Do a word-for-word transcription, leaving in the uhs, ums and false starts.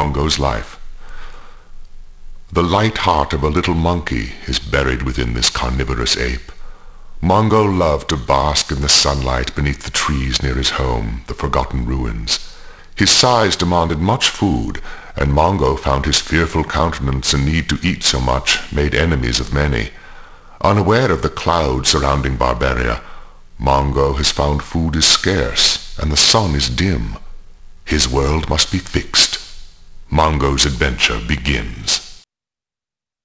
Mongo's life. The light heart of a little monkey is buried within this carnivorous ape. Mongo loved to bask in the sunlight beneath the trees near his home, the forgotten ruins. His size demanded much food, and Mongo found his fearful countenance and need to eat so much made enemies of many. Unaware of the clouds surrounding Barbaria, Mongo has found food is scarce and the sun is dim. His world must be fixed. Mongo's adventure begins.